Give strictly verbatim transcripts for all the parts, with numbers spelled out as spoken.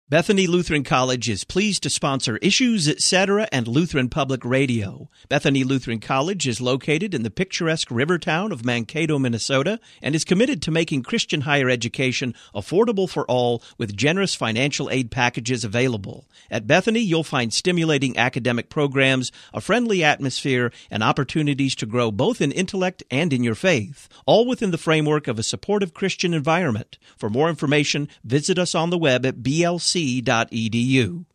Bethany Lutheran College is pleased to sponsor Issues, et cetera and Lutheran Public Radio. Bethany Lutheran College is located in the picturesque river town of Mankato, Minnesota, and is committed to making Christian higher education affordable for all with generous financial aid packages available. At Bethany, you'll find stimulating academic programs, a friendly atmosphere, and opportunities to grow both in intellect and in your faith, all within the framework of a supportive Christian environment. For more information, visit us on the web at b l c dot e d u.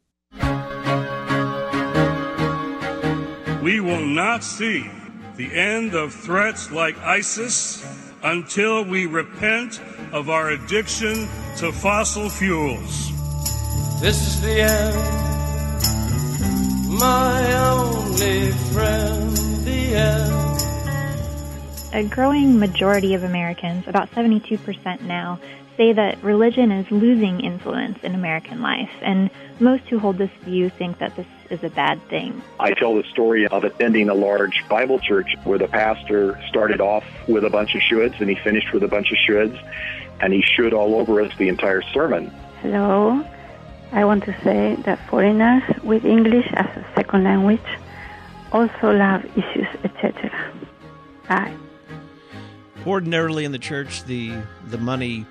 We will not see the end of threats like ISIS until we repent of our addiction to fossil fuels. This is the end, my only friend, the end. A growing majority of Americans, about seventy-two percent now, say that religion is losing influence in American life, and most who hold this view think that this is a bad thing. I tell the story of attending a large Bible church where the pastor started off with a bunch of shoulds and he finished with a bunch of shoulds, and he should all over us the entire sermon. Hello. I want to say that foreigners with English as a second language also love issues, et cetera. Bye. Ordinarily in the church, the the money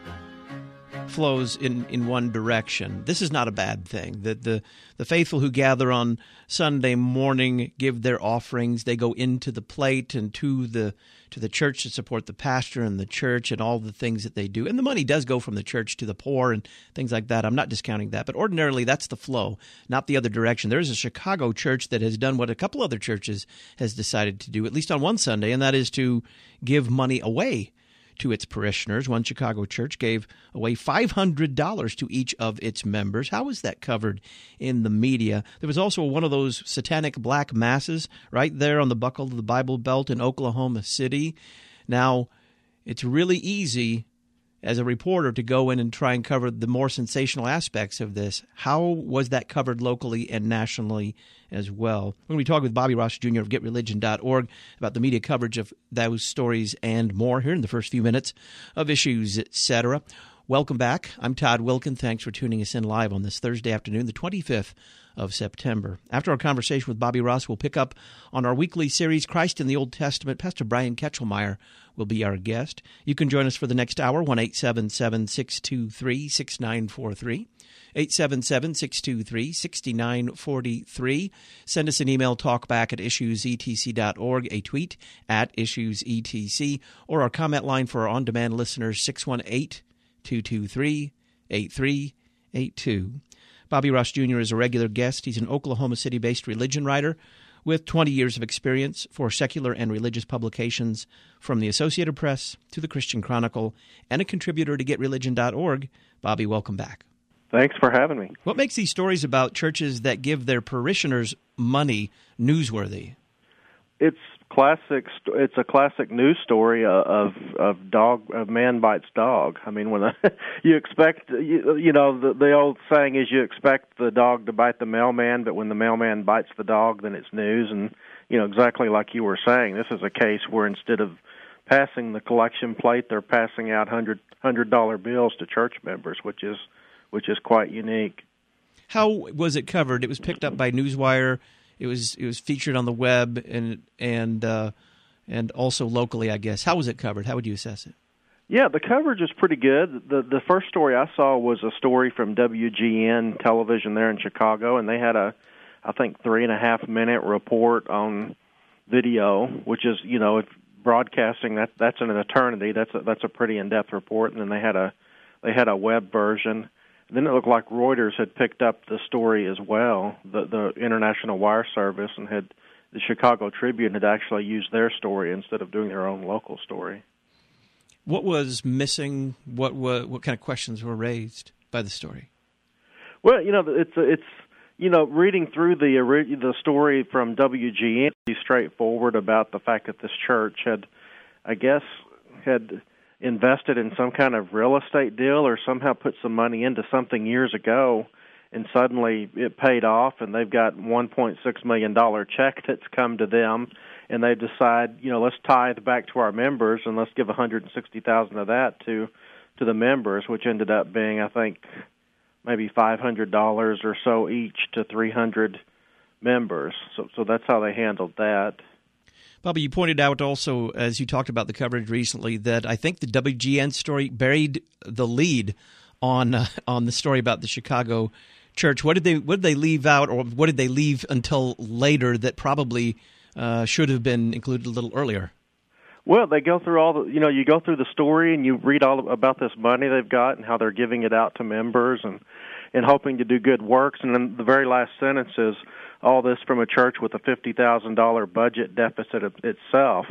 flows in, in one direction. This is not a bad thing. The, the the faithful who gather on Sunday morning give their offerings. They go into the plate and to the to the church to support the pastor and the church and all the things that they do. And the money does go from the church to the poor and things like that. I'm not discounting that. But ordinarily, that's the flow, not the other direction. There's a Chicago church that has done what a couple other churches has decided to do, at least on one Sunday, and that is to give money away to its parishioners. One Chicago church gave away five hundred dollars to each of its members. How was that covered in the media? There was also one of those satanic black masses right there on the buckle of the Bible Belt in Oklahoma City. Now, it's really easy as a reporter to go in and try and cover the more sensational aspects of this. How was that covered locally and nationally as well? We're going to be talking with Bobby Ross Junior of get religion dot org about the media coverage of those stories and more here in the first few minutes of Issues, et cetera. Welcome back. I'm Todd Wilkin. Thanks for tuning us in live on this Thursday afternoon, the twenty-fifth of September. After our conversation with Bobby Ross, we'll pick up on our weekly series, Christ in the Old Testament. Pastor Brian Ketchelmeyer will be our guest. You can join us for the next hour, one eight seven seven, six two three, six nine four three, eight seven seven, six two three, six nine four three. Send us an email, talkback at issues e t c dot org, a tweet at issues e t c, or our comment line for our on-demand listeners, six one eight, two two three, eight three eight two. Bobby Ross Junior is a regular guest. He's an Oklahoma City-based religion writer with twenty years of experience for secular and religious publications from the Associated Press to the Christian Chronicle, and a contributor to get religion dot org. Bobby, welcome back. Thanks for having me. What makes these stories about churches that give their parishioners money newsworthy? It's classic. It's a classic news story of of dog of man bites dog. I mean, when a, you expect, you, you know, the, the old saying is you expect the dog to bite the mailman, but when the mailman bites the dog, then it's news. And you know, exactly like you were saying, this is a case where instead of passing the collection plate, they're passing out hundred hundred dollar bills to church members, which is which is quite unique. How was it covered? It was picked up by Newswire. It was it was featured on the web and and uh, and also locally, I guess. How was it covered? How would you assess it? Yeah, the coverage is pretty good. The the first story I saw was a story from W G N television there in Chicago, and they had a, I think, three and a half minute report on video, which is, you know, if broadcasting that that's an eternity. That's a, that's a pretty in depth report. And then they had a they had a web version. Then it looked like Reuters had picked up the story as well, the the International Wire Service, and had the Chicago Tribune had actually used their story instead of doing their own local story. What was missing? What what, what kind of questions were raised by the story? Well, you know, it's it's you know, reading through the the story from W G N, it's straightforward about the fact that this church had, I guess, had invested in some kind of real estate deal or somehow put some money into something years ago, and suddenly it paid off, and they've got one point six million dollars check that's come to them, and they decide, you know, let's tithe back to our members, and let's give one hundred sixty thousand dollars of that to to the members, which ended up being, I think, maybe five hundred dollars or so each to three hundred members. So, so that's how they handled that. Bobby, you pointed out also, as you talked about the coverage recently, that I think the W G N story buried the lead on uh, on the story about the Chicago church. What did they what did they leave out, or what did they leave until later that probably uh, should have been included a little earlier? Well, they go through all the, you know, you go through the story and you read all about this money they've got and how they're giving it out to members and, and hoping to do good works. And then the very last sentence is all this from a church with a fifty thousand dollars budget deficit itself.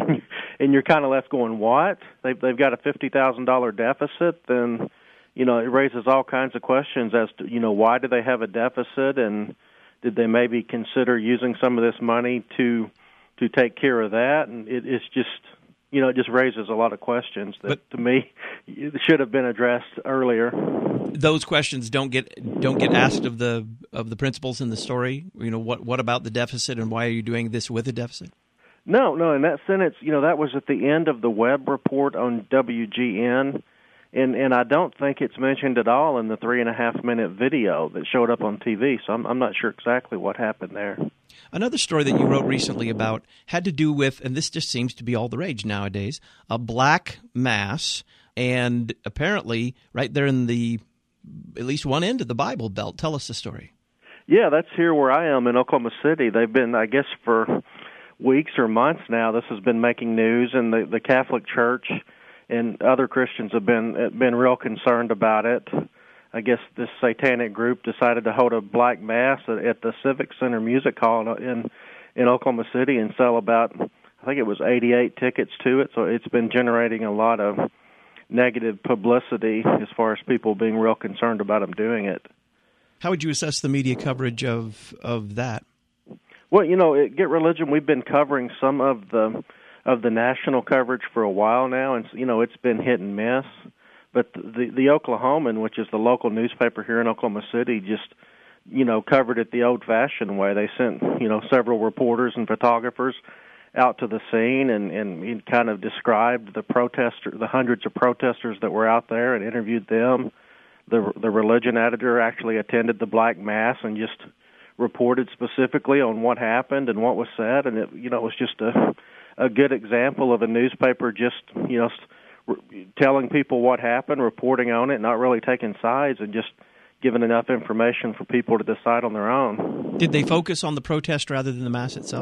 And you're kind of left going, what? They've, they've got a fifty thousand dollars deficit? Then, you know, it raises all kinds of questions as to, you know, why do they have a deficit, and did they maybe consider using some of this money to to take care of that? And it, it's just, you know, it just raises a lot of questions that, but, to me, should have been addressed earlier. Those questions don't get don't get asked of the of the principals in the story. You know, what what about the deficit, and why are you doing this with a deficit? No, no. In that sentence, you know, that was at the end of the web report on W G N. And and I don't think it's mentioned at all in the three and a half minute video that showed up on T V. So I'm I'm not sure exactly what happened there. Another story that you wrote recently about had to do with, and this just seems to be all the rage nowadays, a black mass, and apparently right there in the at least one end of the Bible Belt. Tell us the story. Yeah, that's here where I am in Oklahoma City. They've been, I guess, for weeks or months now. This has been making news, and the the Catholic Church and other Christians have been been real concerned about it. I guess this satanic group decided to hold a black mass at the Civic Center Music Hall in in Oklahoma City and sell about, I think it was eighty-eight tickets to it. So it's been generating a lot of negative publicity as far as people being real concerned about them doing it. How would you assess the media coverage of of that? Well, you know, at Get Religion, we've been covering some of the of the national coverage for a while now, and you know it's been hit and miss. But the the Oklahoman, which is the local newspaper here in Oklahoma City, just you know covered it the old-fashioned way. They sent you know several reporters and photographers out to the scene, and and kind of described the protester, the hundreds of protesters that were out there, and interviewed them. The the religion editor actually attended the black mass and just reported specifically on what happened and what was said, and it you know it was just a a good example of a newspaper just, you know, re- telling people what happened, reporting on it, not really taking sides, and just giving enough information for people to decide on their own. Did they focus on the protest rather than the mass itself?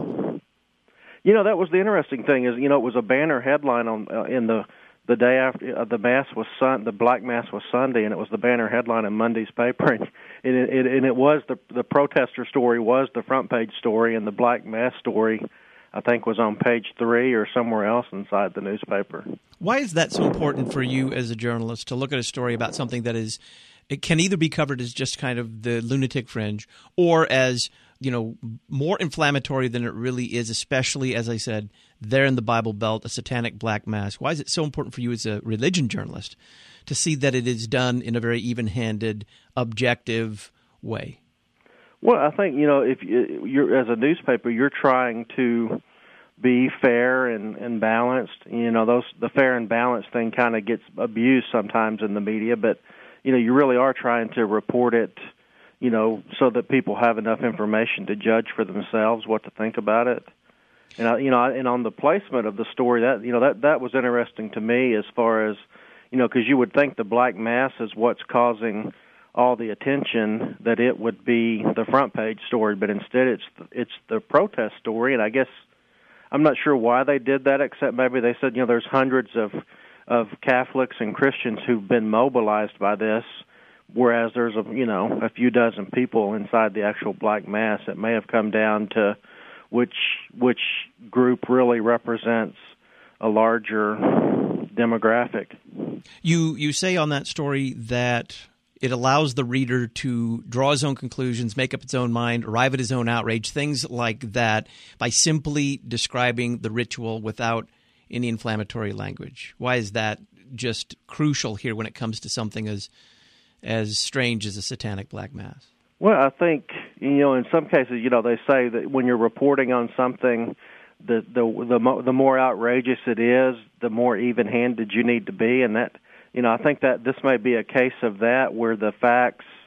You know, that was the interesting thing is, you know, it was a banner headline on uh, in the the day after uh, the mass was sun, the black mass was Sunday, and it was the banner headline in Monday's paper, and it, it, and it was the the protester story was the front page story, and the black mass story, I think, was on page three or somewhere else inside the newspaper. Why is that so important for you as a journalist to look at a story about something that is, it can either be covered as just kind of the lunatic fringe or as, you know, more inflammatory than it really is, especially, as I said, there in the Bible Belt, a satanic black mass? Why is it so important for you as a religion journalist to see that it is done in a very even-handed, objective way? Well, I think, you know, if you're as a newspaper, you're trying to be fair and, and balanced. You know, those the fair and balanced thing kind of gets abused sometimes in the media, but, you know, you really are trying to report it, you know, so that people have enough information to judge for themselves what to think about it. And, I, you know, and on the placement of the story, that, you know, that, that was interesting to me as far as, you know, because you would think the black mass is what's causing all the attention, that it would be the front page story, but instead it's it's the protest story. And I guess I'm not sure why they did that, except maybe they said, you know, there's hundreds of of Catholics and Christians who've been mobilized by this, whereas there's a you know a few dozen people inside the actual black mass. It may have come down to which which group really represents a larger demographic. You you say on that story that it allows the reader to draw his own conclusions, make up its own mind, arrive at his own outrage, things like that, by simply describing the ritual without any inflammatory language. Why is that just crucial here when it comes to something as as strange as a satanic black mass? Well, I think, you know, in some cases, you know, they say that when you're reporting on something, the the the, mo- the more outrageous it is, the more even-handed you need to be, and that, you know, I think that this may be a case of that, where the facts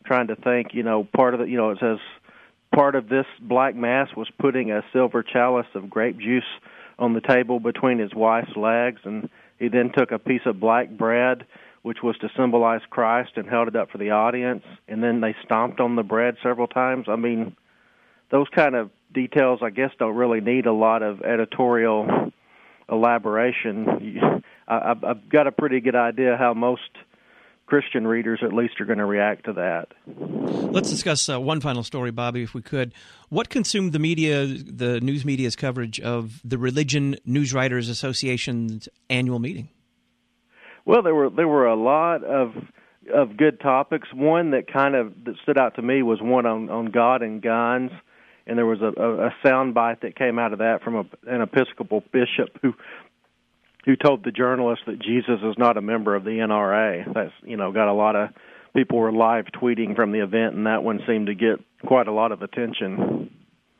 trying to think, you know, part of the, you know, it says part of this black mass was putting a silver chalice of grape juice on the table between his wife's legs, and he then took a piece of black bread, which was to symbolize Christ, and held it up for the audience, and then they stomped on the bread several times. I mean, those kind of details, I guess, don't really need a lot of editorial elaboration. I, I've got a pretty good idea how most Christian readers, at least, are going to react to that. Let's discuss uh, one final story, Bobby, if we could. What consumed the media, the news media's coverage of the Religion News Writers Association's annual meeting? Well, there were there were a lot of of good topics. One that kind of that stood out to me was one on, on God and guns, and there was a, a, a sound bite that came out of that from a, an Episcopal bishop who who told the journalist that Jesus is not a member of the N R A. That's, you know, got a lot of people were live tweeting from the event, and that one seemed to get quite a lot of attention.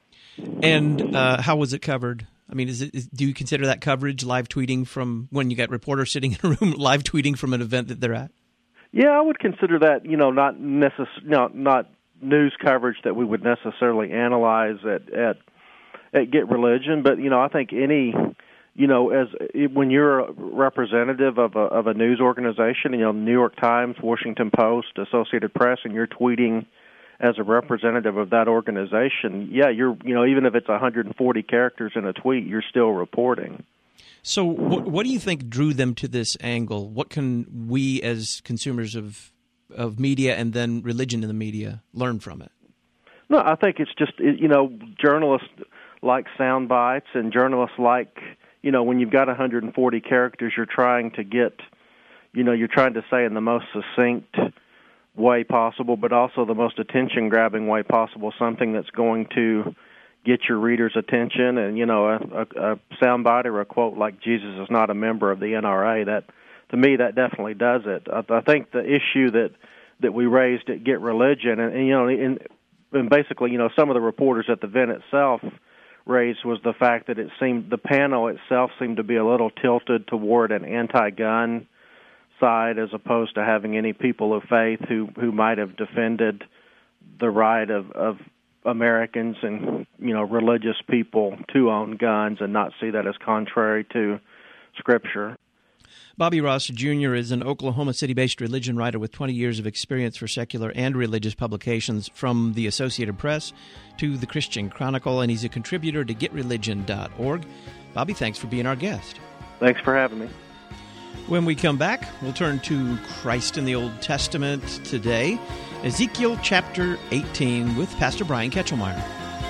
And uh, how was it covered? I mean, is it, is, do you consider that coverage, live tweeting from when you got reporters sitting in a room, live tweeting from an event that they're at? Yeah, I would consider that, you know, not necess- no, not news coverage that we would necessarily analyze at, at at Get Religion, but, you know, I think any, you know, as when you're a representative of a, of a news organization, you know, New York Times, Washington Post, Associated Press, and you're tweeting as a representative of that organization, yeah, you're, you know, even if it's one hundred forty characters in a tweet, you're still reporting. So what, what do you think drew them to this angle? What can we as consumers of of media and then religion in the media learn from it? No, I think it's just, you know, journalists like sound bites, and journalists like, you know, when you've got one hundred forty characters, you're trying to get, you know, you're trying to say in the most succinct way possible, but also the most attention-grabbing way possible, something that's going to get your readers' attention. And, you know, a, a, a soundbite or a quote like "Jesus is not a member of the N R A," that, to me, that definitely does it. I, I think the issue that, that we raised at Get Religion, and, and you know, and, and basically, you know, some of the reporters at the event itself raised was the fact that it seemed the panel itself seemed to be a little tilted toward an anti-gun side, as opposed to having any people of faith who, who might have defended the right of, of Americans and, you know, religious people to own guns and not see that as contrary to Scripture. Bobby Ross, Junior is an Oklahoma City-based religion writer with twenty years of experience for secular and religious publications, from the Associated Press to the Christian Chronicle, and he's a contributor to get religion dot org. Bobby, thanks for being our guest. Thanks for having me. When we come back, we'll turn to Christ in the Old Testament today, Ezekiel chapter eighteen, with Pastor Brian Ketchelmeyer.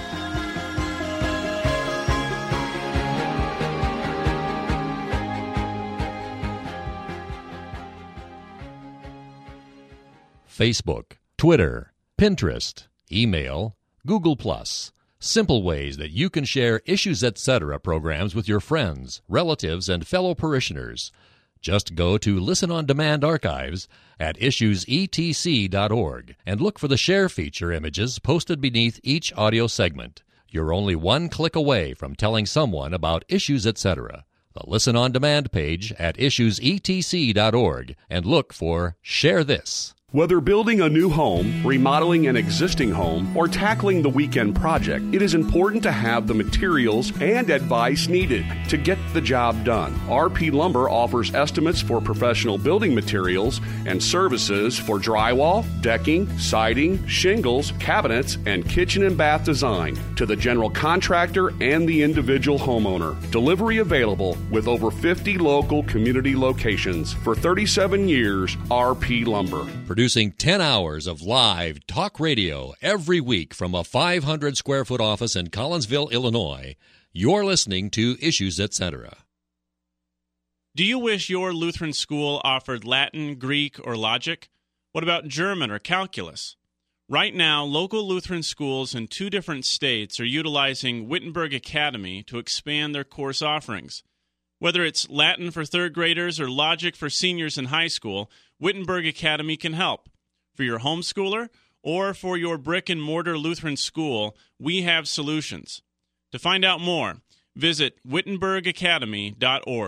Facebook, Twitter, Pinterest, email, Google Plus. Simple ways that you can share Issues Etc. programs with your friends, relatives, and fellow parishioners. Just go to Listen on Demand archives at issues e t c dot org and look for the share feature images posted beneath each audio segment. You're only one click away from telling someone about Issues Etc. The Listen on Demand page at issues e t c dot org and look for Share This. Whether building a new home, remodeling an existing home, or tackling the weekend project, it is important to have the materials and advice needed to get the job done. R P Lumber offers estimates for professional building materials and services for drywall, decking, siding, shingles, cabinets, and kitchen and bath design to the general contractor and the individual homeowner. Delivery available with over fifty local community locations. For thirty-seven years, R P Lumber. Producing ten hours of live talk radio every week from a five hundred square foot office in Collinsville, Illinois, you're listening to Issues Etc. Do you wish your Lutheran school offered Latin, Greek, or logic? What about German or calculus? Right now, local Lutheran schools in two different states are utilizing Wittenberg Academy to expand their course offerings. Whether it's Latin for third graders or logic for seniors in high school, Wittenberg Academy can help. For your homeschooler or for your brick-and-mortar Lutheran school, we have solutions. To find out more, visit wittenberg academy dot org.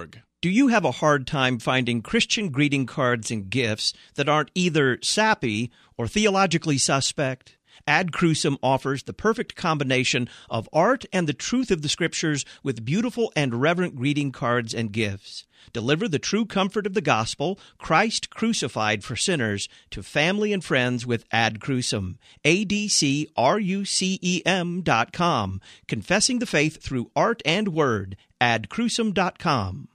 Do you have a hard time finding Christian greeting cards and gifts that aren't either sappy or theologically suspect? Ad Crucem offers the perfect combination of art and the truth of the Scriptures with beautiful and reverent greeting cards and gifts. Deliver the true comfort of the gospel, Christ crucified for sinners, to family and friends with Ad Crucem. A D C R U C E M dot com. Confessing the faith through art and word. ad crucem dot com.